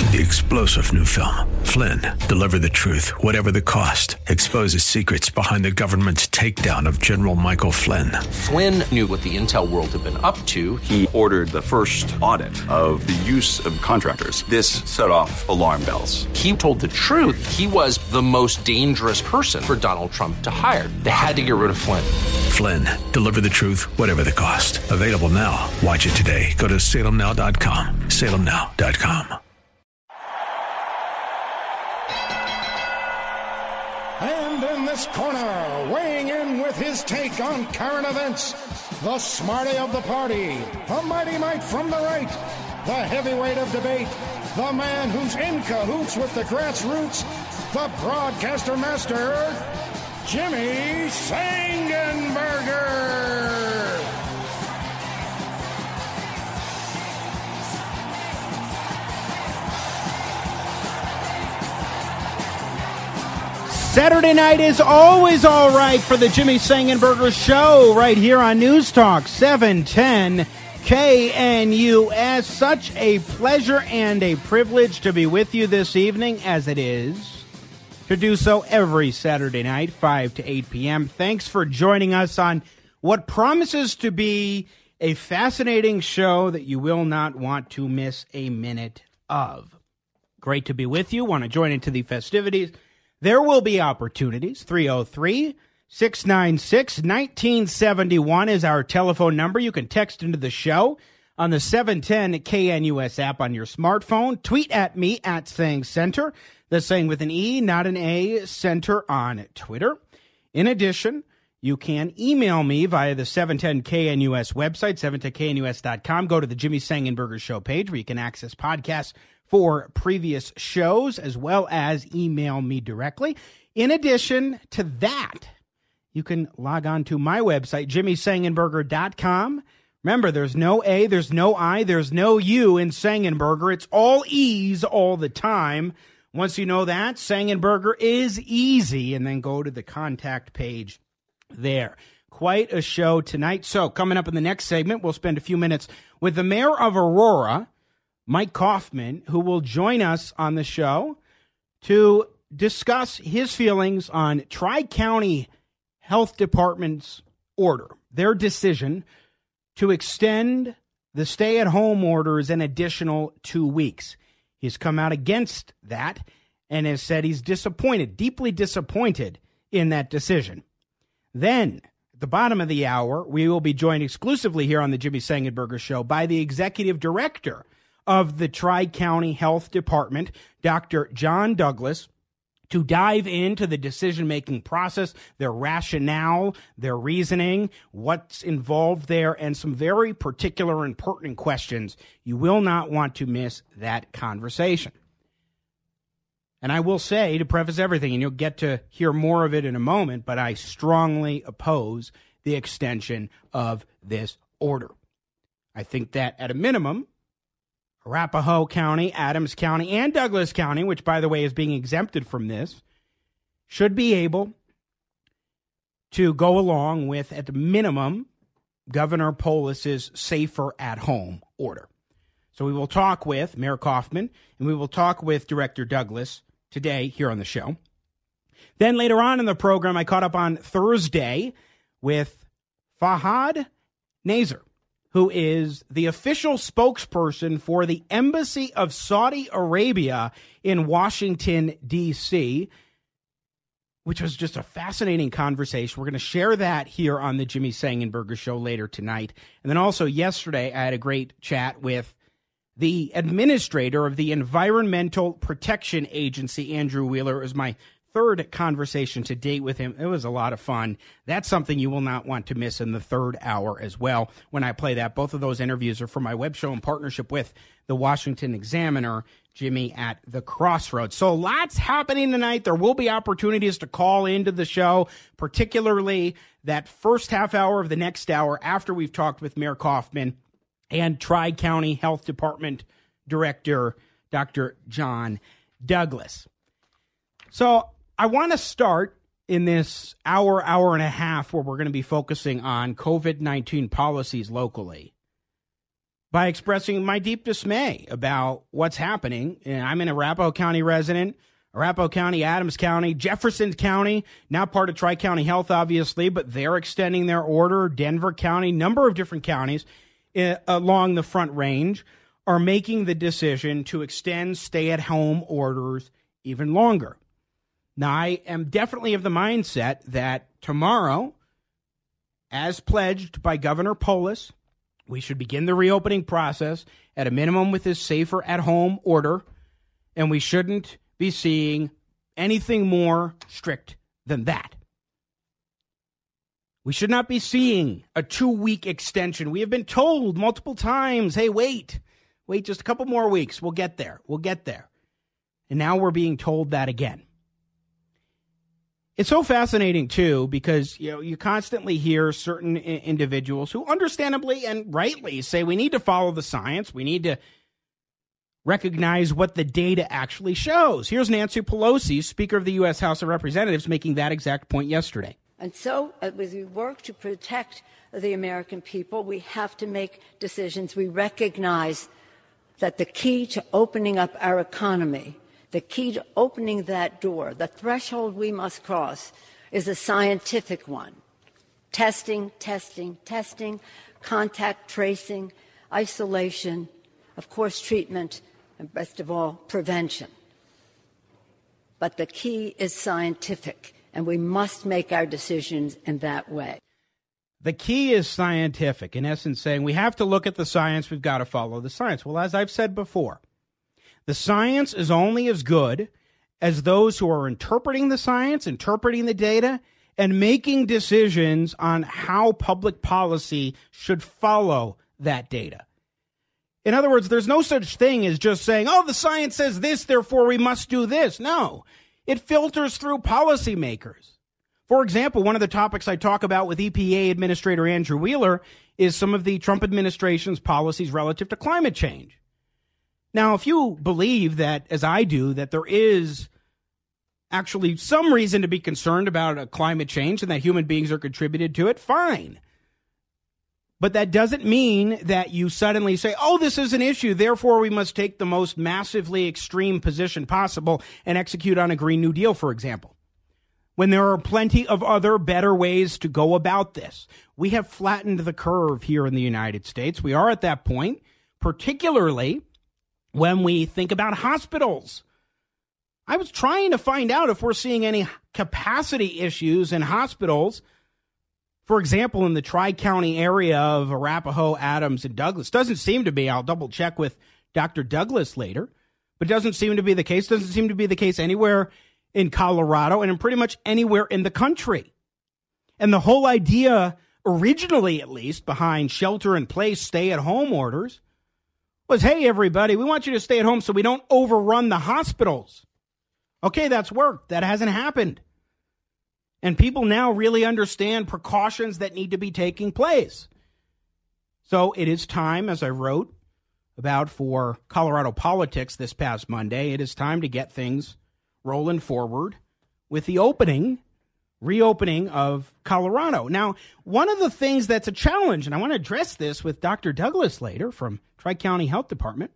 The explosive new film, Flynn, deliver the truth, whatever the cost, exposes secrets behind the government's takedown of General Michael Flynn. Flynn knew what the intel world had been up to. He ordered the first audit of the use of contractors. This set off alarm bells. He told the truth. He was the most dangerous person for Donald Trump to hire. They had to get rid of Flynn. Flynn, deliver the truth, whatever the cost. Available now. Watch it today. Go to salemnow.com. salemnow.com. And in this corner, weighing in with his take on current events, the smarty of the party, the mighty mite from the right, the heavyweight of debate, the man who's in cahoots with the grassroots, the broadcaster master, Jimmy Sangenberger. Saturday night is always all right for the Jimmy Sangenberger Show right here on News Talk 710 KNUS. Such a pleasure and a privilege to be with you this evening, as it is to do so every Saturday night, 5 to 8 p.m. Thanks for joining us on what promises to be a fascinating show that you will not want to miss a minute of. Great to be with you. Want to join into the festivities? There will be opportunities. 303-696-1971 is our telephone number. You can text into the show on the 710 KNUS app on your smartphone. Tweet at me at Saying Center. The saying with an E, not an A, Center on Twitter. In addition, you can email me via the 710 KNUS website, 710knus.com. Go to the Jimmy Sangenberger Show page where you can access podcasts for previous shows, as well as email me directly. In addition to that, you can log on to my website, jimmysangenberger.com. Remember, there's no A, there's no I, there's no U in Sangenberger. It's all E's all the time. Once you know that, Sangenberger is easy, and then go to the contact page there. Quite a show tonight. So coming up in the next segment, we'll spend a few minutes with the mayor of Aurora, Mike Coffman, who will join us on the show to discuss his feelings on Tri-County Health Department's order, their decision to extend the stay-at-home orders an additional 2 weeks. He's come out against that and has said he's disappointed, deeply disappointed in that decision. Then, at the bottom of the hour, we will be joined exclusively here on the Jimmy Sangenberger Show by the executive director of the Tri-County Health Department, Dr. John Douglas, to dive into the decision-making process, their rationale, their reasoning, what's involved there, and some very particular and pertinent questions. You will not want to miss that conversation. And I will say, to preface everything, and you'll get to hear more of it in a moment, but I strongly oppose the extension of this order. I think that, at a minimum, Arapahoe County, Adams County, and Douglas County, which, by the way, is being exempted from this, should be able to go along with, at the minimum, Governor Polis's safer at home order. So we will talk with Mayor Coffman, and we will talk with Director Douglas today here on the show. Then later on in the program, I caught up on Thursday with Fahad Nazer, who is the official spokesperson for the Embassy of Saudi Arabia in Washington, D.C., which was just a fascinating conversation. We're going to share that here on the Jimmy Sangenberger Show later tonight. And then also yesterday, I had a great chat with the administrator of the Environmental Protection Agency, Andrew Wheeler. It was my third conversation to date with him. It was a lot of fun. That's something you will not want to miss in the third hour as well when I play that. Both of those interviews are for my web show in partnership with the Washington Examiner, Jimmy at the Crossroads. So lots happening tonight. There will be opportunities to call into the show, particularly that first half hour of the next hour after we've talked with Mayor Coffman and Tri-County Health Department Director Dr. John Douglas. So I want to start in this hour and a half where we're going to be focusing on COVID-19 policies locally by expressing my deep dismay about what's happening. And I'm an Arapahoe County resident, Arapahoe County, Adams County, Jefferson County, now part of Tri-County Health, obviously, but they're extending their order. Denver County, number of different counties along the Front Range are making the decision to extend stay-at-home orders even longer. Now, I am definitely of the mindset that tomorrow, as pledged by Governor Polis, we should begin the reopening process at a minimum with this safer at-home order, and we shouldn't be seeing anything more strict than that. We should not be seeing a 2-week extension. We have been told multiple times, hey, wait just a couple more weeks. We'll get there. And now we're being told that again. It's so fascinating, too, because you constantly hear certain individuals who understandably and rightly say we need to follow the science. We need to recognize what the data actually shows. Here's Nancy Pelosi, Speaker of the U.S. House of Representatives, making that exact point yesterday. And so as we work to protect the American people, we have to make decisions. We recognize that the key to opening up our economy, the key to opening that door, the threshold we must cross, is a scientific one. Testing, contact tracing, isolation, of course, treatment, and best of all, prevention. But the key is scientific, and we must make our decisions in that way. The key is scientific, in essence saying we have to look at the science, we've got to follow the science. Well, as I've said before, the science is only as good as those who are interpreting the science, interpreting the data, and making decisions on how public policy should follow that data. In other words, there's no such thing as just saying, oh, the science says this, therefore we must do this. No, it filters through policymakers. For example, one of the topics I talk about with EPA Administrator Andrew Wheeler is some of the Trump administration's policies relative to climate change. Now, if you believe that, as I do, that there is actually some reason to be concerned about climate change and that human beings are contributed to it, fine. But that doesn't mean that you suddenly say, oh, this is an issue, therefore we must take the most massively extreme position possible and execute on a Green New Deal, for example. When there are plenty of other better ways to go about this. We have flattened the curve here in the United States. We are at that point, particularly when we think about hospitals. I was trying to find out if we're seeing any capacity issues in hospitals. For example, in the Tri-County area of Arapahoe, Adams, and Douglas. Doesn't seem to be. I'll double check with Dr. Douglas later. But doesn't seem to be the case. Doesn't seem to be the case anywhere in Colorado and in pretty much anywhere in the country. And the whole idea, originally at least, behind shelter-in-place, stay-at-home orders was, hey, everybody, we want you to stay at home so we don't overrun the hospitals. Okay, that's worked. That hasn't happened. And people now really understand precautions that need to be taking place. So it is time, as I wrote about for Colorado Politics this past Monday, it is time to get things rolling forward with the reopening of Colorado. Now, one of the things that's a challenge, and I want to address this with Dr. Douglas later from Tri-County Health Department,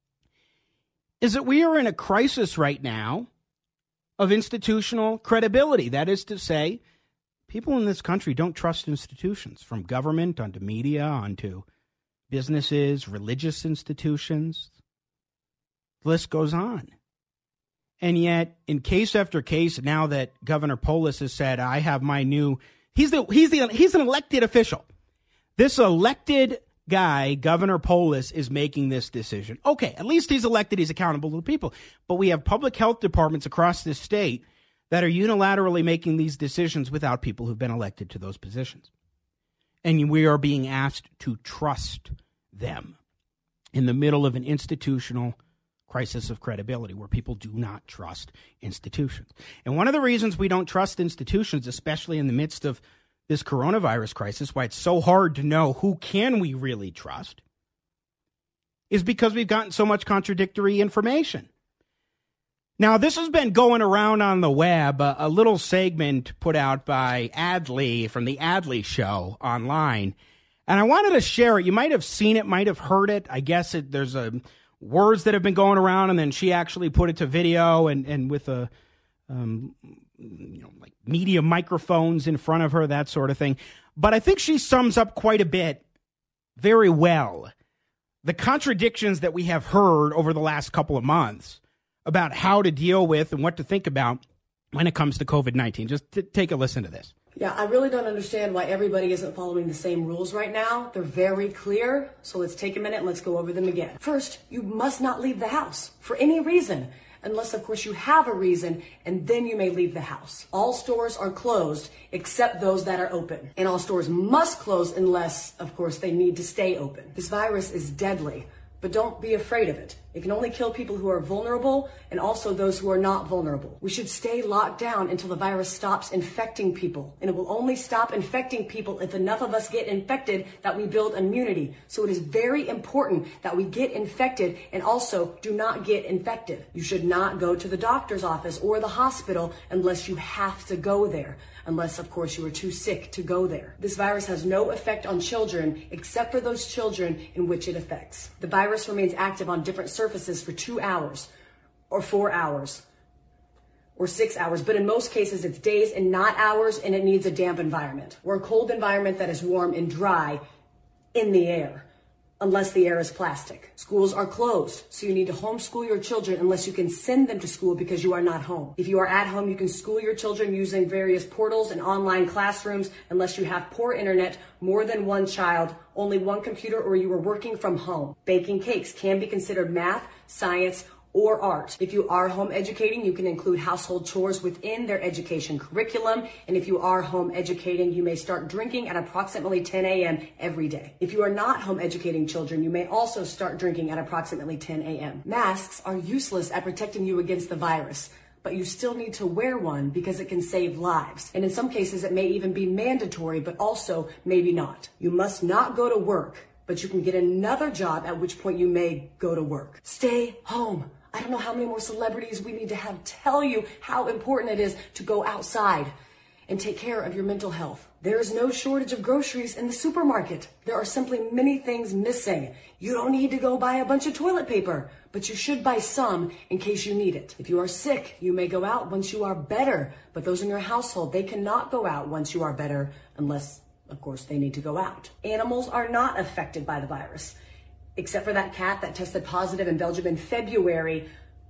is that we are in a crisis right now of institutional credibility. That is to say, people in this country don't trust institutions, from government onto media, onto businesses, religious institutions. The list goes on. And yet, in case after case, now that Governor Polis has said, I have my new, he's an elected official. This elected guy, Governor Polis, is making this decision. Okay, at least he's elected, he's accountable to the people. But we have public health departments across this state that are unilaterally making these decisions without people who've been elected to those positions. And we are being asked to trust them in the middle of an institutional crisis of credibility where people do not trust institutions. And one of the reasons we don't trust institutions, especially in the midst of this coronavirus crisis, why it's so hard to know who can we really trust, is because we've gotten so much contradictory information. Now, this has been going around on the web, a little segment put out by Adley from the Adley Show online, And I wanted to share it. You might have seen it, might have heard it. I guess there's words that have been going around, and then she actually put it to video and with a like media microphones in front of her, that sort of thing. But I think she sums up quite a bit very well the contradictions that we have heard over the last couple of months about how to deal with and what to think about when it comes to COVID-19. Just take a listen to this. Yeah, I really don't understand why everybody isn't following the same rules right now. They're very clear, so let's take a minute and let's go over them again. First, you must not leave the house for any reason, unless, of course, you have a reason, and then you may leave the house. All stores are closed except those that are open. And all stores must close unless, of course, they need to stay open. This virus is deadly, but don't be afraid of it. It can only kill people who are vulnerable and also those who are not vulnerable. We should stay locked down until the virus stops infecting people. And it will only stop infecting people if enough of us get infected that we build immunity. So it is very important that we get infected and also do not get infected. You should not go to the doctor's office or the hospital unless you have to go there. Unless, of course, you are too sick to go there. This virus has no effect on children except for those children in which it affects. The virus remains active on different surfaces for 2 hours or 4 hours or 6 hours, but in most cases it's days and not hours, and it needs a damp environment or a cold environment that is warm and dry in the air. Unless the air is plastic. Schools are closed, so you need to homeschool your children unless you can send them to school because you are not home. If you are at home, you can school your children using various portals and online classrooms unless you have poor internet, more than one child, only one computer, or you are working from home. Baking cakes can be considered math, science, or art. If you are home educating, you can include household chores within their education curriculum. And if you are home educating, you may start drinking at approximately 10 a.m. every day. If you are not home educating children, you may also start drinking at approximately 10 a.m. Masks are useless at protecting you against the virus, but you still need to wear one because it can save lives. And in some cases, it may even be mandatory, but also maybe not. You must not go to work, but you can get another job, at which point you may go to work. Stay home. I don't know how many more celebrities we need to have tell you how important it is to go outside and take care of your mental health. There is no shortage of groceries in the supermarket. There are simply many things missing. You don't need to go buy a bunch of toilet paper, but you should buy some in case you need it. If you are sick, you may go out once you are better, but those in your household, they cannot go out once you are better unless, of course, they need to go out. Animals are not affected by the virus, except for that cat that tested positive in Belgium in February,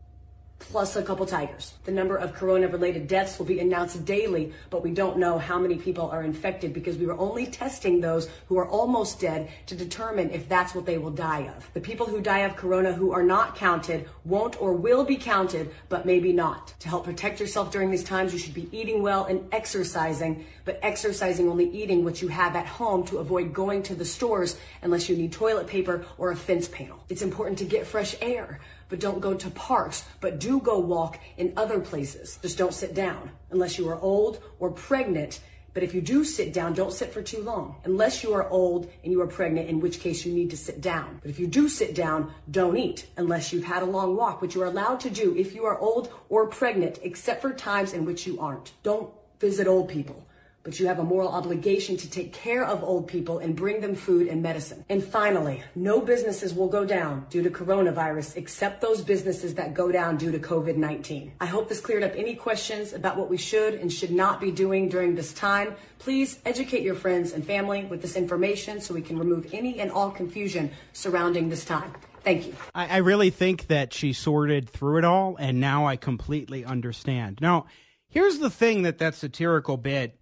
plus a couple tigers. The number of corona-related deaths will be announced daily, but we don't know how many people are infected because we were only testing those who are almost dead to determine if that's what they will die of. The people who die of corona who are not counted won't or will be counted, but maybe not. To help protect yourself during these times, you should be eating well and exercising, but exercising only eating what you have at home to avoid going to the stores unless you need toilet paper or a fence panel. It's important to get fresh air, but don't go to parks, but do go walk in other places. Just don't sit down unless you are old or pregnant. But if you do sit down, don't sit for too long. Unless you are old and you are pregnant, in which case you need to sit down. But if you do sit down, don't eat unless you've had a long walk, which you are allowed to do if you are old or pregnant, except for times in which you aren't. Don't visit old people, but you have a moral obligation to take care of old people and bring them food and medicine. And finally, no businesses will go down due to coronavirus except those businesses that go down due to COVID-19. I hope this cleared up any questions about what we should and should not be doing during this time. Please educate your friends and family with this information so we can remove any and all confusion surrounding this time. Thank you. I really think that she sorted through it all, and now I completely understand. Now, here's the thing that satirical bit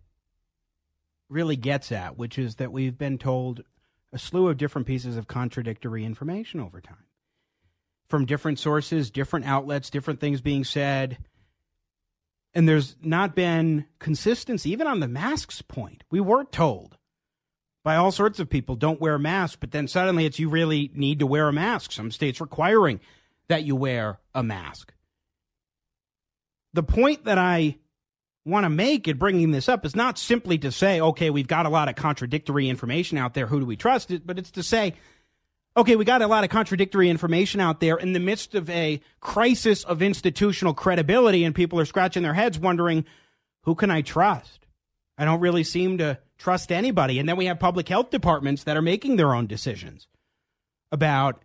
really gets at, which is that we've been told a slew of different pieces of contradictory information over time. From different sources, different outlets, different things being said. And there's not been consistency, even on the masks point. We were told by all sorts of people, don't wear masks, but then suddenly it's you really need to wear a mask. Some states requiring that you wear a mask. The point that I want to make in bringing this up is not simply to say, okay, we've got a lot of contradictory information out there, who do we trust? But it's to say, okay, we got a lot of contradictory information out there in the midst of a crisis of institutional credibility, and people are scratching their heads wondering, who can I trust? I don't really seem to trust anybody. And then we have public health departments that are making their own decisions about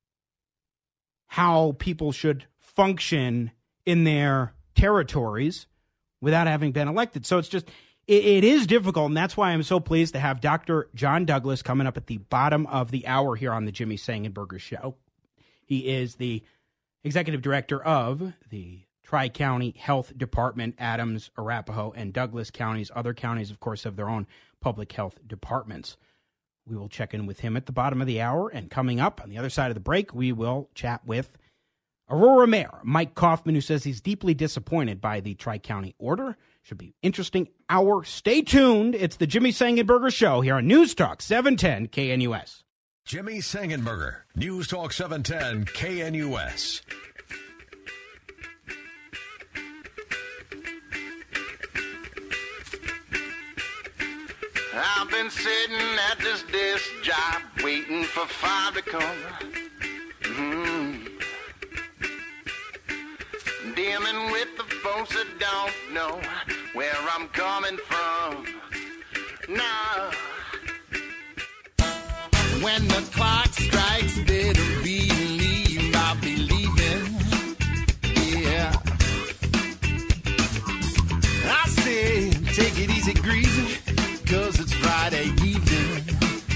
how people should function in their territories without having been elected. So it's just, it is difficult, and that's why I'm so pleased to have Dr. John Douglas coming up at the bottom of the hour here on the Jimmy Sangenberger Show. He is the executive director of the Tri-County Health Department. Adams, Arapahoe, and Douglas counties. Other counties, of course, have their own public health departments. We will check in with him at the bottom of the hour, and coming up on the other side of the break, we will chat with Aurora Mayor Mike Coffman, who says he's deeply disappointed by the Tri-County order. Should be interesting hour. Stay tuned. It's the Jimmy Sangenberger Show here on News Talk 710 KNUS. Jimmy Sangenberger, News Talk 710 KNUS. I've been sitting at this desk job waiting for 5 to come. Dealing with the folks that don't know where I'm coming from. Now, when the clock strikes, better believe I'll be leaving. Yeah. I say, take it easy, greasy, 'cause it's Friday evening.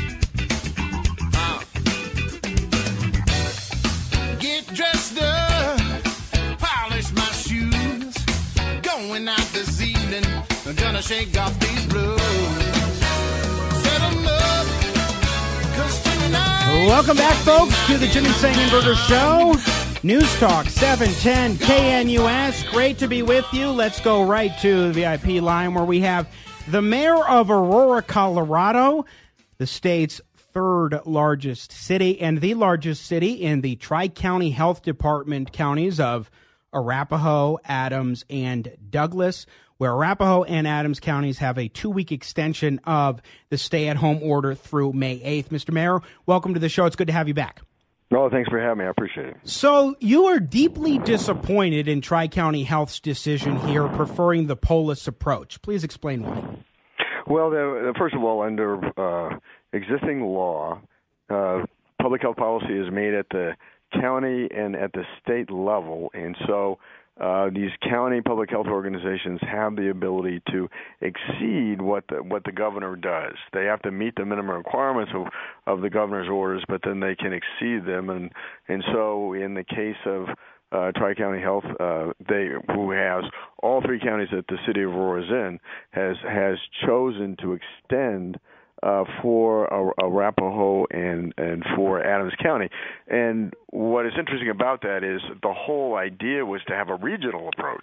Get dressed up, polish my shoes, going out this evening, I'm gonna shake off these blues. Set 'em up, 'cause tonight. Welcome back, folks, to the Jimmy Sangenberger Show. News Talk 710 KNUS. Great to be with you. Let's go right to the VIP line where we have the mayor of Aurora, Colorado, the state's third largest city and the largest city in the Tri-County Health Department counties of Arapahoe, Adams, and Douglas, where Arapahoe and Adams counties have a 2-week extension of the stay-at-home order through May 8th. Mr. Mayor, welcome to the show. It's good to have you back. No, thanks for having me. I appreciate it. So you are deeply disappointed in Tri-County Health's decision here, preferring the Polis approach. Please explain why. Well, first of all, under existing law, public health policy is made at the county and at the state level, and so these county public health organizations have the ability to exceed what the governor does. They have to meet the minimum requirements of the governor's orders, but then they can exceed them. And so in the case of Tri-County Health, who has all 3 counties that the city of Aurora is in, has chosen to extend for Arapahoe and for Adams County. And what is interesting about that is the whole idea was to have a regional approach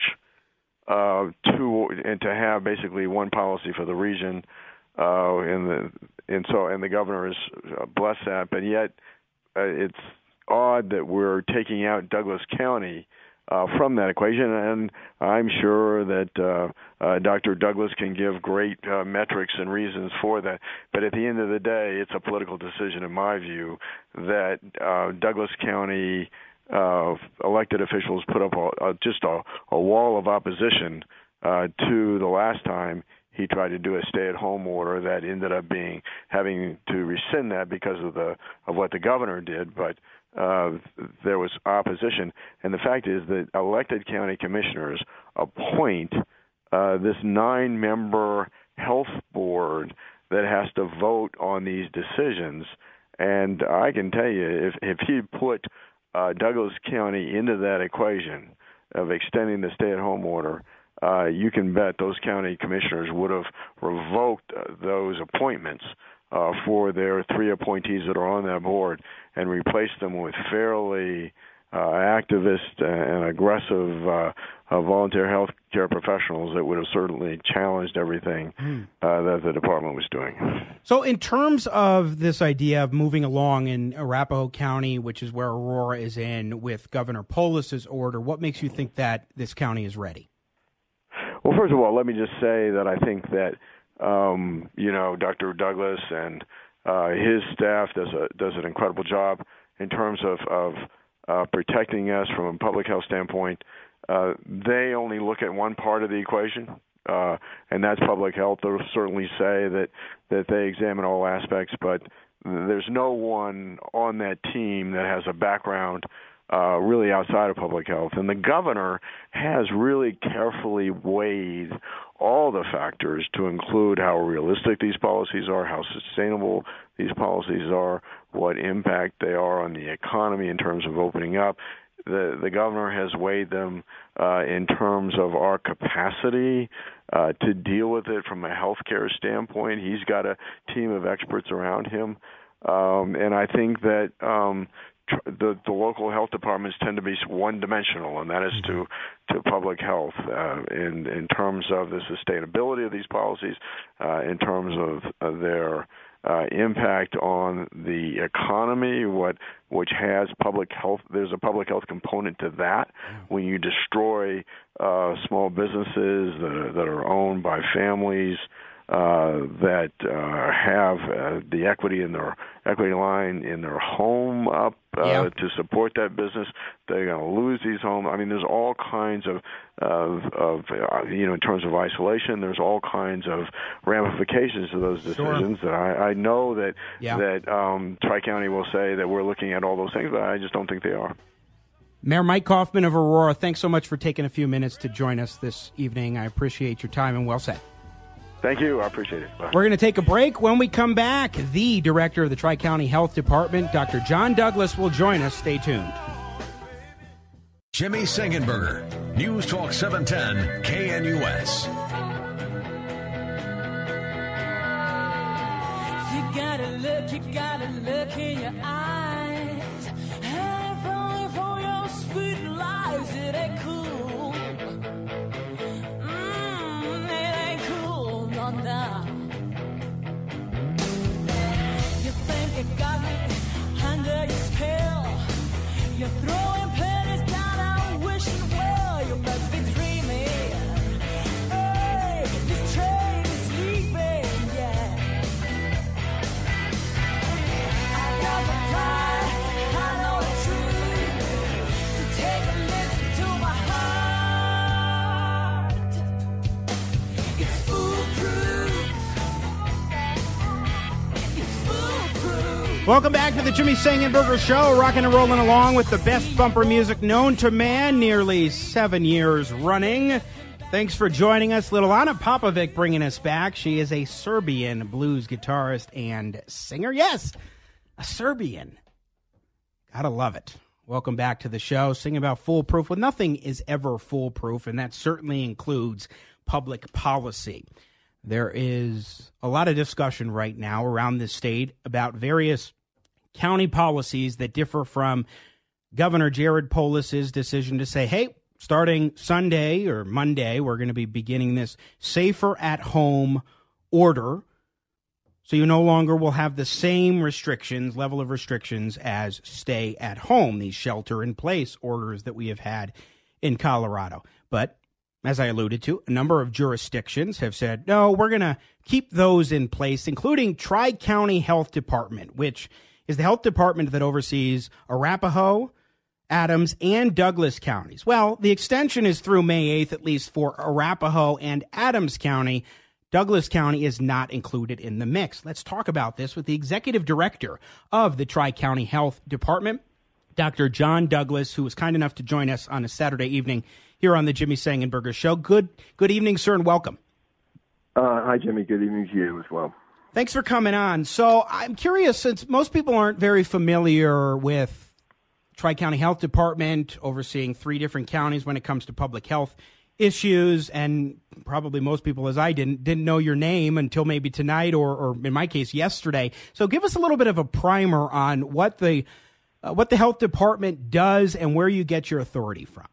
to have basically one policy for the region, and the governor has blessed that. But yet, it's odd that we're taking out Douglas County from that equation, and I'm sure that Dr. Douglas can give great metrics and reasons for that. But at the end of the day, it's a political decision, in my view, that Douglas County elected officials put up just a wall of opposition to the last time he tried to do a stay-at-home order that ended up having to rescind that because of what the governor did. But there was opposition, and the fact is that elected county commissioners appoint this 9-member health board that has to vote on these decisions. And I can tell you, if he put Douglas County into that equation of extending the stay-at-home order, you can bet those county commissioners would have revoked those appointments for their 3 appointees that are on that board and replaced them with fairly activist and aggressive volunteer health care professionals that would have certainly challenged everything that the department was doing. So in terms of this idea of moving along in Arapahoe County, which is where Aurora is in, with Governor Polis's order, what makes you think that this county is ready? Well, first of all, let me just say that I think that Dr. Douglas and his staff does an incredible job in terms of protecting us from a public health standpoint. They only look at one part of the equation, and that's public health. They'll certainly say that they examine all aspects, but there's no one on that team that has a background really outside of public health. And the governor has really carefully weighed all the factors to include how realistic these policies are, how sustainable these policies are, what impact they are on the economy in terms of opening up. The governor has weighed them in terms of our capacity to deal with it from a healthcare standpoint. He's got a team of experts around him, and I think that the local health departments tend to be one-dimensional, and that is to public health in terms of the sustainability of these policies, in terms of their impact on the economy, which has public health. There's a public health component to that. When you destroy small businesses that are owned by families that have the equity in their equity line in their home up to support that business, they're going to lose these homes. I mean, there's all kinds of in terms of isolation, there's all kinds of ramifications to those decisions. That I know that Tri-County will say that we're looking at all those things, but I just don't think they are. Mayor Mike Coffman of Aurora, thanks so much for taking a few minutes to join us this evening. I appreciate your time, and well said. Thank you. I appreciate it. Bye. We're going to take a break. When we come back, the director of the Tri-County Health Department, Dr. John Douglas, will join us. Stay tuned. Jimmy Sengenberger, News Talk 710 KNUS. You gotta look in your eyes. And falling for your sweet lies, it ain't cool. Now. You think you got me under your spell. You're throwing pennies down, I'm wishing well. You must be dreaming. Hey, this train is leaving, yeah. I got the pride, I know the truth. So take a listen to my heart. It's foolproof. Welcome back to the Jimmy Sengenberger Show, rocking and rolling along with the best bumper music known to man, nearly 7 years running. Thanks for joining us. Little Ana Popovic bringing us back. She is a Serbian blues guitarist and singer. Yes, a Serbian. Gotta love it. Welcome back to the show, singing about foolproof. Well, nothing is ever foolproof, and that certainly includes public policy. There is a lot of discussion right now around this state about various county policies that differ from Governor Jared Polis's decision to say, hey, starting Sunday or Monday, we're going to be beginning this safer at home order. So you no longer will have the same level of restrictions as stay at home, these shelter in place orders that we have had in Colorado. But as I alluded to, a number of jurisdictions have said, no, we're going to keep those in place, including Tri-County Health Department, which is the health department that oversees Arapahoe, Adams, and Douglas counties. Well, the extension is through May 8th, at least for Arapahoe and Adams County. Douglas County is not included in the mix. Let's talk about this with the executive director of the Tri-County Health Department, Dr. John Douglas, who was kind enough to join us on a Saturday evening here on the Jimmy Sengenberger Show. Good evening, sir, and welcome. Hi, Jimmy. Good evening to you as well. Thanks for coming on. So I'm curious, since most people aren't very familiar with Tri-County Health Department overseeing 3 different counties when it comes to public health issues, and probably most people, as I didn't know your name until maybe tonight or in my case, yesterday. So give us a little bit of a primer on what the health department does and where you get your authority from.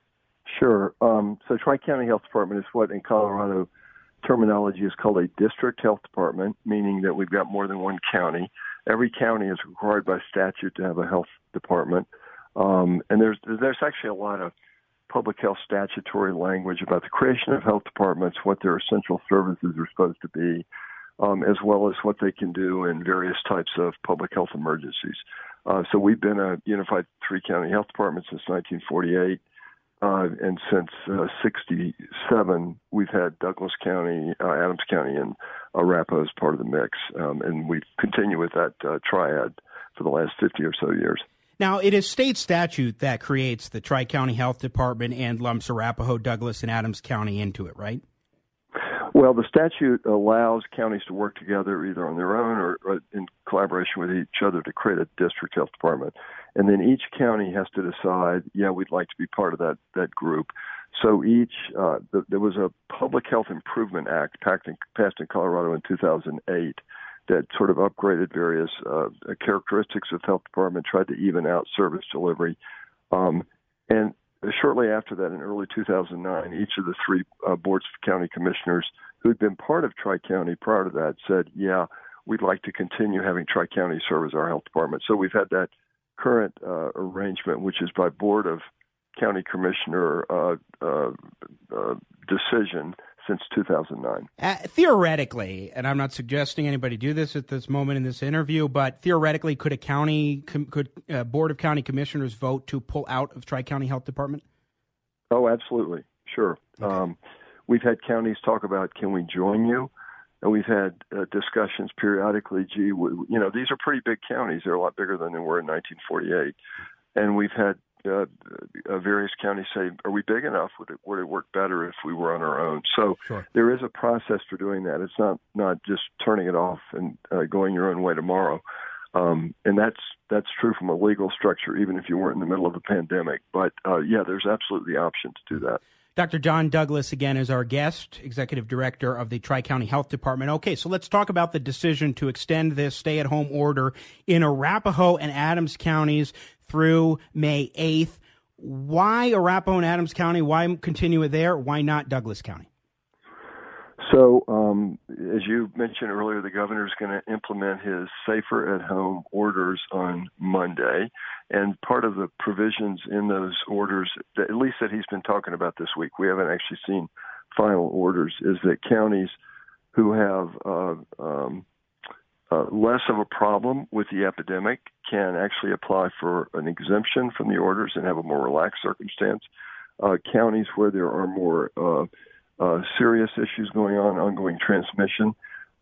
Sure. So Tri-County Health Department is what in Colorado terminology is called a district health department, meaning that we've got more than one county. Every county is required by statute to have a health department. And there's actually a lot of public health statutory language about the creation of health departments, what their essential services are supposed to be, as well as what they can do in various types of public health emergencies. So we've been a unified 3-county health department since 1948. And since 67, we've had Douglas County, Adams County, and Arapahoe as part of the mix. And we continue with that triad for the last 50 or so years. Now, it is state statute that creates the Tri-County Health Department and lumps Arapahoe, Douglas, and Adams County into it, right? Well, the statute allows counties to work together either on their own or in collaboration with each other to create a district health department. And then each county has to decide, we'd like to be part of that group. So there was a Public Health Improvement Act passed in Colorado in 2008 that sort of upgraded various characteristics of health department, tried to even out service delivery. And shortly after that, in early 2009, each of the three boards of county commissioners who had been part of Tri-County prior to that said, we'd like to continue having Tri-County serve as our health department. So we've had that current arrangement, which is by Board of County Commissioner decision since 2009. Theoretically, and I'm not suggesting anybody do this at this moment in this interview, but theoretically, could a Board of County Commissioners vote to pull out of Tri-County Health Department? Oh, absolutely. Sure. Okay. We've had counties talk about, can we join you? And we've had discussions periodically, these are pretty big counties. They're a lot bigger than they were in 1948. And we've had various counties say, are we big enough? Would it work better if we were on our own? So There is a process for doing that. It's not just turning it off and going your own way tomorrow. And that's true from a legal structure, even if you weren't in the middle of a pandemic. But there's absolutely the option to do that. Dr. John Douglas, again, is our guest, Executive Director of the Tri-County Health Department. Okay, so let's talk about the decision to extend this stay-at-home order in Arapahoe and Adams counties through May 8th. Why Arapahoe and Adams County? Why continue it there? Why not Douglas County? So, as you mentioned earlier, the governor is going to implement his safer at home orders on Monday. And part of the provisions in those orders, at least that he's been talking about this week, we haven't actually seen final orders, is that counties who have less of a problem with the epidemic can actually apply for an exemption from the orders and have a more relaxed circumstance. Counties where there are more serious issues going on, ongoing transmission,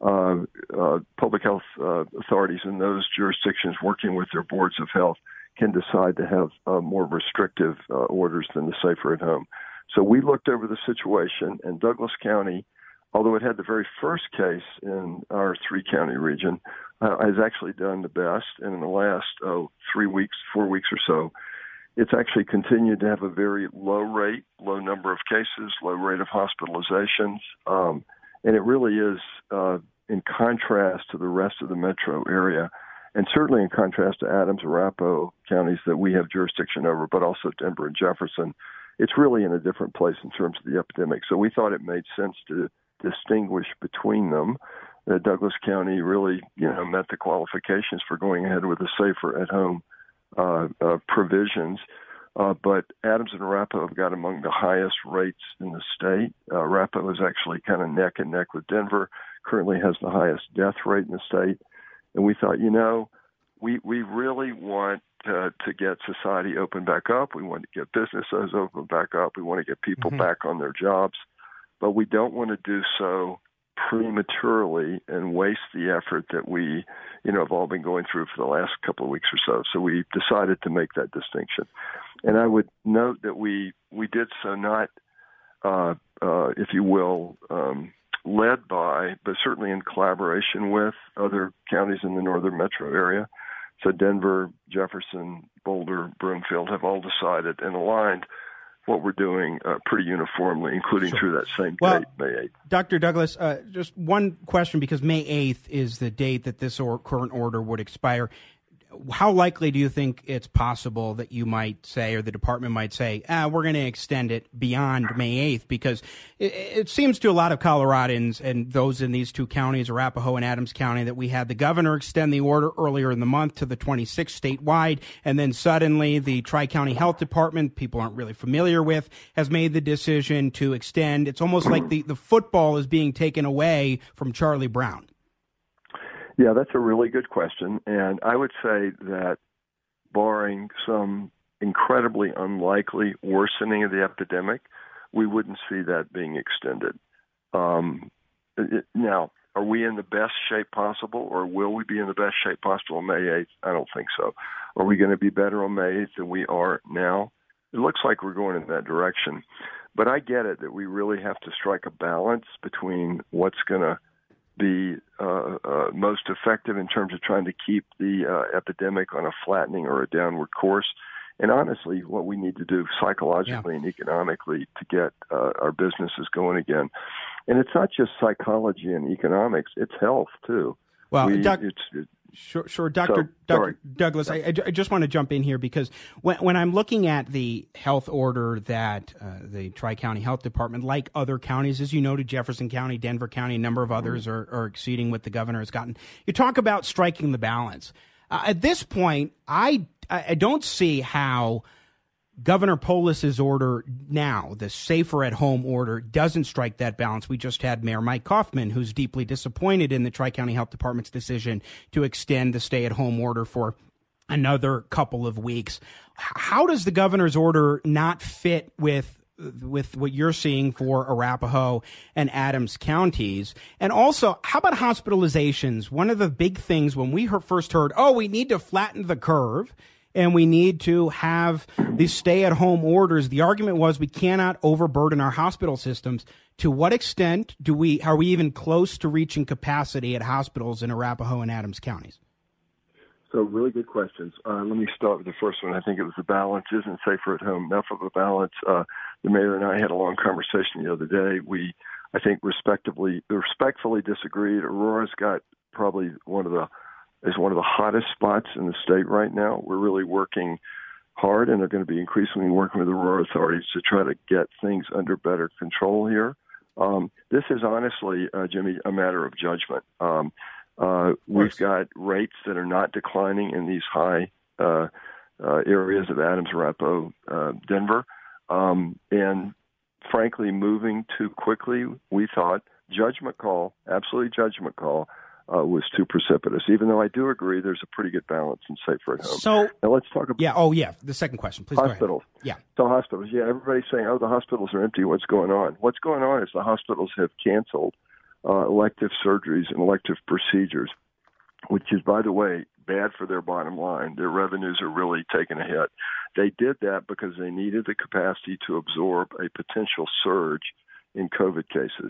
public health authorities in those jurisdictions working with their boards of health can decide to have more restrictive orders than the safer at home. So we looked over the situation, and Douglas County, although it had the very first case in our three-county region, has actually done the best. And in the last 4 weeks or so, it's actually continued to have a very low number of cases, low rate of hospitalizations. And it really is in contrast to the rest of the metro area, and certainly in contrast to Adams, Arapahoe counties that we have jurisdiction over, but also Denver and Jefferson. It's really in a different place in terms of the epidemic. So we thought it made sense to distinguish between them. Douglas County really, met the qualifications for going ahead with the safer at home provisions. But Adams and Arapahoe have got among the highest rates in the state. Arapahoe is actually kind of neck and neck with Denver, currently has the highest death rate in the state. And we thought, we really want to get society open back up. We want to get businesses open back up. We want to get people back on their jobs. But we don't want to do so prematurely and waste the effort that we, have all been going through for the last couple of weeks or so. So we decided to make that distinction. And I would note that we did so not, if you will, led by, but certainly in collaboration with other counties in the northern metro area. So Denver, Jefferson, Boulder, Broomfield have all decided and aligned what we're doing pretty uniformly, including through that same date, May 8th. Dr. Douglas, just one question, because May 8th is the date that this current order would expire. How likely do you think it's possible that you might say, or the department might say, we're going to extend it beyond May 8th? Because it seems to a lot of Coloradans and those in these two counties, Arapahoe and Adams County, that we had the governor extend the order earlier in the month to the 26th statewide, and then suddenly the Tri-County Health Department, people aren't really familiar with, has made the decision to extend. It's almost like the football is being taken away from Charlie Brown. Yeah, that's a really good question. And I would say that barring some incredibly unlikely worsening of the epidemic, we wouldn't see that being extended. Now, are we in the best shape possible, or will we be in the best shape possible on May 8th? I don't think so. Are we going to be better on May 8th than we are now? It looks like we're going in that direction. But I get it that we really have to strike a balance between what's going to be most effective in terms of trying to keep the epidemic on a flattening or a downward course, and honestly, what we need to do psychologically and economically to get our businesses going again. And it's not just psychology and economics; it's health too. Well, Sure, Dr. Douglas, I just want to jump in here because when I'm looking at the health order that the Tri-County Health Department, like other counties, as you noted, Jefferson County, Denver County, a number of others are exceeding what the governor has gotten. You talk about striking the balance. At this point, I don't see how Governor Polis's order now, the safer at home order, doesn't strike that balance. We just had Mayor Mike Kaufman, who's deeply disappointed in the Tri-County Health Department's decision to extend the stay at home order for another couple of weeks. How does the governor's order not fit with what you're seeing for Arapahoe and Adams counties? And also, how about hospitalizations? One of the big things when we first heard, we need to flatten the curve and we need to have these stay-at-home orders, the argument was we cannot overburden our hospital systems. To what extent are we even close to reaching capacity at hospitals in Arapahoe and Adams counties? So really good questions. Let me start with the first one. I think it was the balance. Isn't safer at home enough of a balance? The mayor and I had a long conversation the other day. We, I think, respectfully disagreed. Aurora's got probably one of the hottest spots in the state right now. We're really working hard, and they're going to be increasingly working with the Aurora authorities to try to get things under better control here. This is honestly, Jimmy, a matter of judgment. We've got rates that are not declining in these high areas of Adams, Arapahoe, Denver. And frankly, moving too quickly, we thought, absolutely judgment call, was too precipitous, even though I do agree there's a pretty good balance in safer at home. So now let's talk about... the second question, please. Hospitals. Go ahead. So hospitals, everybody's saying, the hospitals are empty. What's going on? What's going on is the hospitals have canceled elective surgeries and elective procedures, which is, by the way, bad for their bottom line. Their revenues are really taking a hit. They did that because they needed the capacity to absorb a potential surge in COVID cases.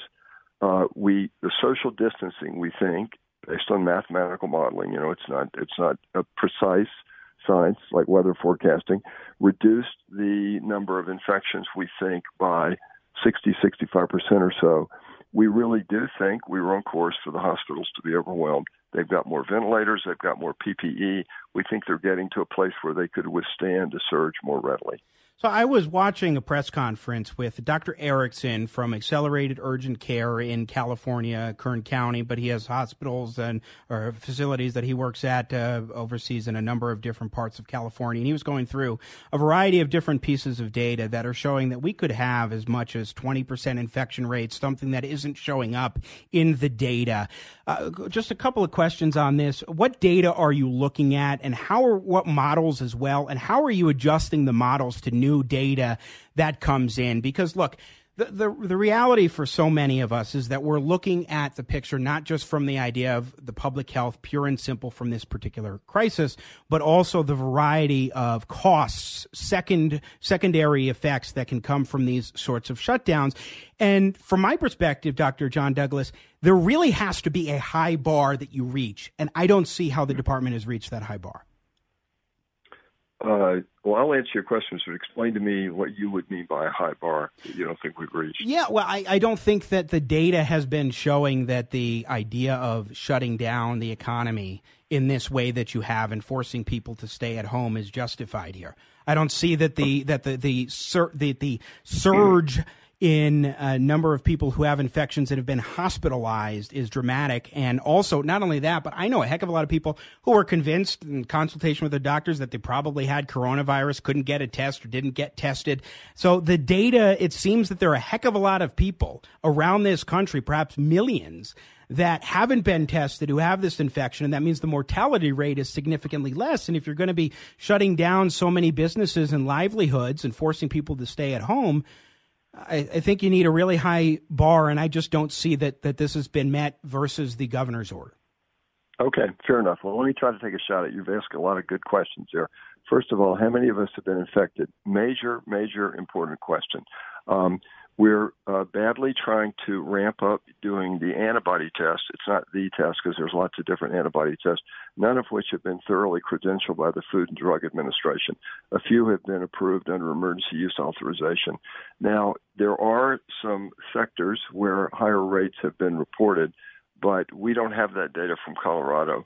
The social distancing, we think, based on mathematical modeling, it's not a precise science like weather forecasting, reduced the number of infections, we think, by 60-65% or so. We really do think we were on course for the hospitals to be overwhelmed. They've got more ventilators. They've got more PPE. We think they're getting to a place where they could withstand a surge more readily. So I was watching a press conference with Dr. Erickson from Accelerated Urgent Care in California, Kern County, but he has hospitals or facilities that he works at overseas in a number of different parts of California. And he was going through a variety of different pieces of data that are showing that we could have as much as 20% infection rates, something that isn't showing up in the data. Just a couple of questions on this. What data are you looking at, and what models as well, and how are you adjusting the models to new data that comes in? Because look, the reality for so many of us is that we're looking at the picture not just from the idea of the public health, pure and simple from this particular crisis, but also the variety of costs, secondary effects that can come from these sorts of shutdowns. And from my perspective, Dr. John Douglas, there really has to be a high bar that you reach. And I don't see how the department has reached that high bar. Well, I'll answer your questions, but explain to me what you would mean by a high bar that you don't think we've reached. Yeah, well, I don't think that the data has been showing that the idea of shutting down the economy in this way that you have and forcing people to stay at home is justified here. I don't see that the surge in a number of people who have infections that have been hospitalized is dramatic. And also, not only that, but I know a heck of a lot of people who are convinced in consultation with their doctors that they probably had coronavirus, couldn't get a test or didn't get tested. So the data, it seems that there are a heck of a lot of people around this country, perhaps millions, that haven't been tested who have this infection, and that means the mortality rate is significantly less. And if you're going to be shutting down so many businesses and livelihoods and forcing people to stay at home, I think you need a really high bar, and I just don't see that this has been met versus the governor's order. Okay, fair enough. Well, let me try to take a shot at it. You've asked a lot of good questions there. First of all, how many of us have been infected? Major important question. We're badly trying to ramp up doing the antibody test. It's not the test because there's lots of different antibody tests, none of which have been thoroughly credentialed by the Food and Drug Administration. A few have been approved under emergency use authorization. Now, there are some sectors where higher rates have been reported, but we don't have that data from Colorado.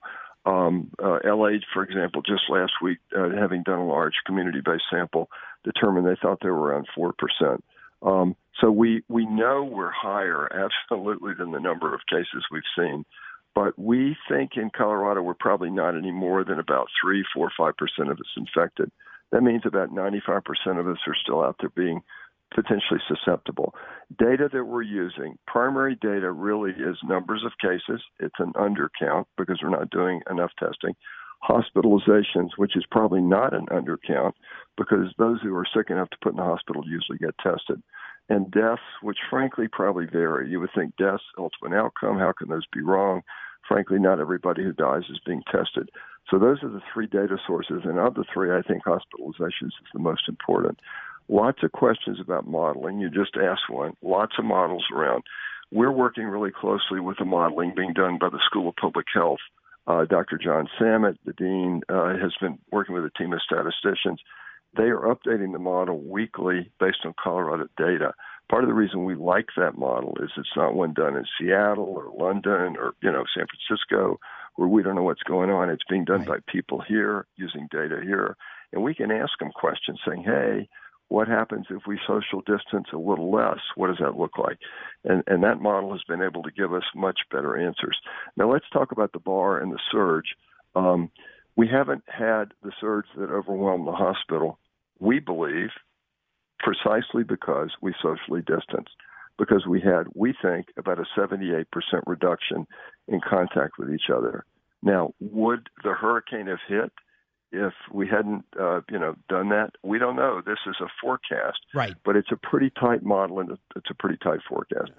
LA, for example, just last week, having done a large community-based sample, determined they thought they were around 4%. So we know we're higher, absolutely, than the number of cases we've seen. But we think in Colorado we're probably not any more than about 3, 4, 5% of us infected. That means about 95% of us are still out there being potentially susceptible. Data that we're using, primary data really is numbers of cases. It's an undercount because we're not doing enough testing. Hospitalizations, which is probably not an undercount because those who are sick enough to put in the hospital usually get tested. And deaths, which frankly probably vary. You would think deaths, ultimate outcome, how can those be wrong? Frankly, not everybody who dies is being tested. So those are the three data sources. And of the three, I think hospitalizations is the most important. Lots of questions about modeling. You just asked one. Lots of models around. We're working really closely with the modeling being done by the School of Public Health. Dr. John Samet, the dean, has been working with a team of statisticians. They are updating the model weekly based on Colorado data. Part of the reason we like that model is it's not one done in Seattle or London or, San Francisco, where we don't know what's going on. It's being done by people here using data here. And we can ask them questions saying, hey, what happens if we social distance a little less? What does that look like? And that model has been able to give us much better answers. Now let's talk about the bar and the surge. We haven't had the surge that overwhelmed the hospital, we believe, precisely because we socially distanced, because we had, we think, about a 78% reduction in contact with each other. Now, would the hurricane have hit if we hadn't, done that? We don't know. This is a forecast, right? But it's a pretty tight model and it's a pretty tight forecast.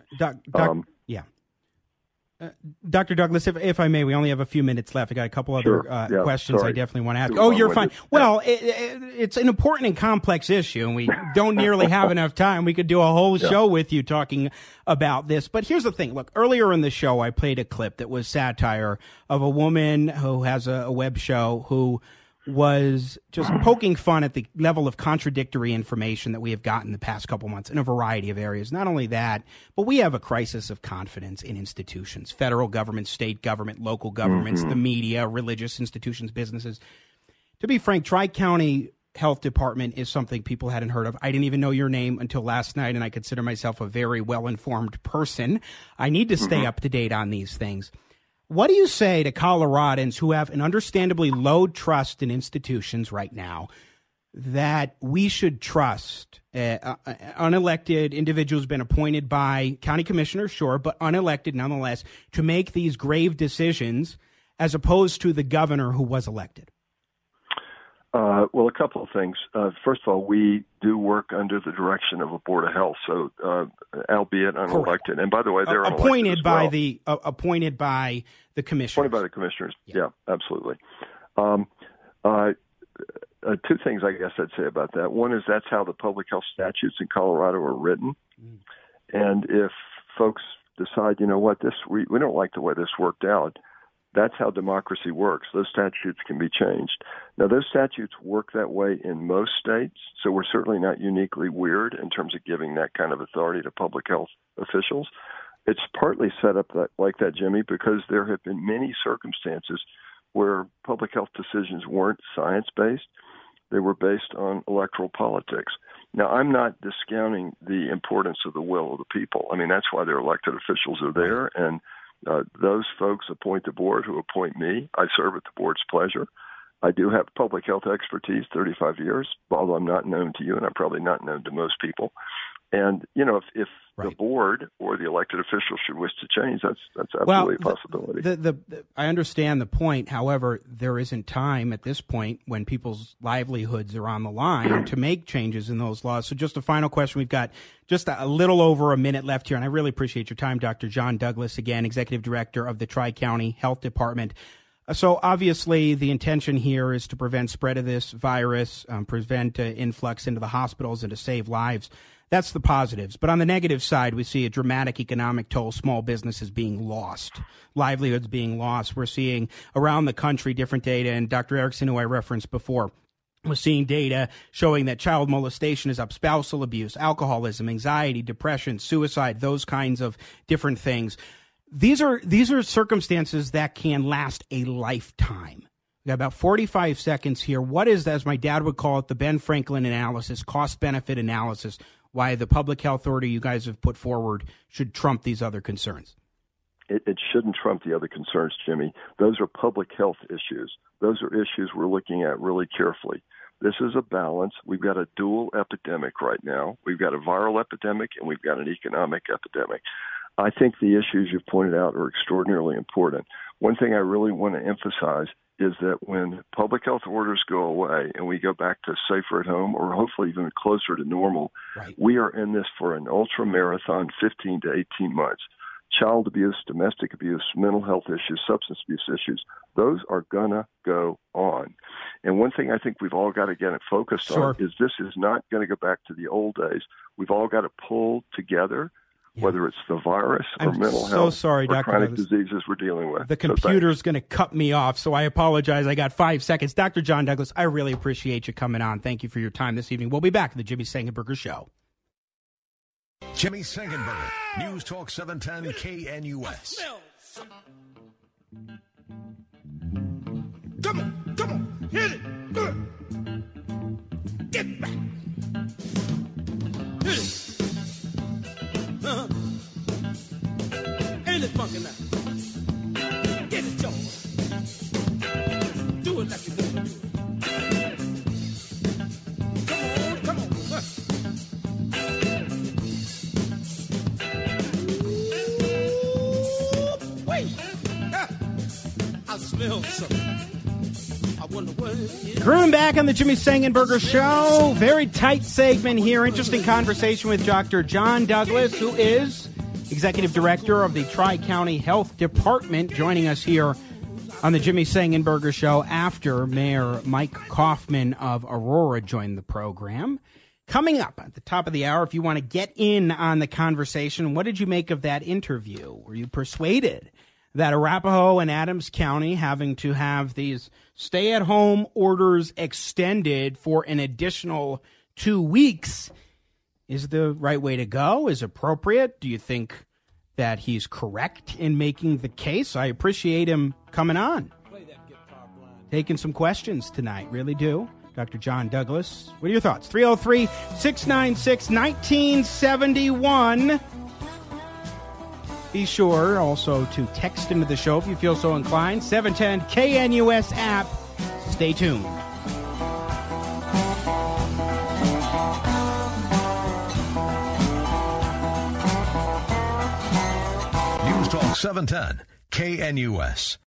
Dr. Douglas, if I may, we only have a few minutes left. I got a couple other questions I definitely want to ask. You're fine. Well, it's an important and complex issue, and we don't nearly have enough time. We could do a whole show with you talking about this. But here's the thing. Look, earlier in the show, I played a clip that was satire of a woman who has a web show who was just poking fun at the level of contradictory information that we have gotten the past couple months in a variety of areas. Not only that, but we have a crisis of confidence in institutions, federal government, state government, local governments, the media, religious institutions, businesses. To be frank, Tri-County Health Department is something people hadn't heard of. I didn't even know your name until last night, and I consider myself a very well-informed person. I need to stay up to date on these things. What do you say to Coloradans who have an understandably low trust in institutions right now that we should trust unelected individuals been appointed by county commissioners, sure, but unelected nonetheless, to make these grave decisions as opposed to the governor who was elected? Well, a couple of things. First of all, we do work under the direction of a board of health, so albeit unelected. Correct. And by the way, they're appointed by the appointed by the commissioners. Appointed by the commissioners. Yeah, absolutely. Two things I guess I'd say about that. One is that's how the public health statutes in Colorado are written, and if folks decide, you know what, we don't like the way this worked out. That's how democracy works. Those statutes can be changed. Now, those statutes work that way in most states, so we're certainly not uniquely weird in terms of giving that kind of authority to public health officials. It's partly set up like that, Jimmy, because there have been many circumstances where public health decisions weren't science-based. They were based on electoral politics. Now, I'm not discounting the importance of the will of the people. I mean, that's why their elected officials are there, and those folks appoint the board who appoint me. I serve at the board's pleasure. I do have public health expertise, 35 years, although I'm not known to you, and I'm probably not known to most people. And, you know, if the board or the elected officials should wish to change, that's absolutely a possibility. I understand the point. However, there isn't time at this point when people's livelihoods are on the line to make changes in those laws. So just a final question. We've got just a little over a minute left here, and I really appreciate your time, Dr. John Douglas, again, Executive Director of the Tri-County Health Department. So obviously the intention here is to prevent spread of this virus, prevent influx into the hospitals, and to save lives. That's the positives. But on the negative side, we see a dramatic economic toll, small businesses being lost, livelihoods being lost. We're seeing around the country different data, and Dr. Erickson, who I referenced before, was seeing data showing that child molestation is up, spousal abuse, alcoholism, anxiety, depression, suicide, those kinds of different things. These are circumstances that can last a lifetime. We got about 45 seconds here. What is, as my dad would call it, the Ben Franklin analysis, cost-benefit analysis, why the public health order you guys have put forward should trump these other concerns? It shouldn't trump the other concerns, Jimmy. Those are public health issues. Those are issues we're looking at really carefully. This is a balance. We've got a dual epidemic right now. We've got a viral epidemic, and we've got an economic epidemic. I think the issues you've pointed out are extraordinarily important. One thing I really want to emphasize is that when public health orders go away and we go back to safer at home or hopefully even closer to normal, we are in this for an ultra marathon, 15 to 18 months. Child abuse, domestic abuse, mental health issues, substance abuse issues, those are going to go on. And one thing I think we've all got to get it focused on is this is not going to go back to the old days. We've all got to pull together, whether it's the virus or mental health or Dr. chronic Douglas. diseases we're dealing with. The computer's going to cut me off, so I apologize. I got 5 seconds. Dr. John Douglas, I really appreciate you coming on. Thank you for your time this evening. We'll be back at the Jimmy Sengenberger Show. Jimmy Sengenberger, News Talk 710 KNUS. Come on, hit it. Good. Get back. Hit it. Ain't it funky now? Get it, Joe. Do it like you want to do it. Come on. Wait. I smell something. I wonder what it is. Groom back on the Jimmy Sengenberger Show. Very tight segment here. Interesting conversation with Dr. John Douglas, who is Executive Director of the Tri-County Health Department, joining us here on the Jimmy Sengenberger Show after Mayor Mike Coffman of Aurora joined the program. Coming up at the top of the hour, if you want to get in on the conversation, what did you make of that interview? Were you persuaded that Arapahoe and Adams County having to have these stay-at-home orders extended for an additional 2 weeks is the right way to go, is appropriate? Do you think that he's correct in making the case? I appreciate him coming on, taking some questions tonight, really do. Dr. John Douglas, what are your thoughts? 303-696-1971. Be sure also to text into the show if you feel so inclined. 710 KNUS app. Stay tuned. News Talk 710 KNUS.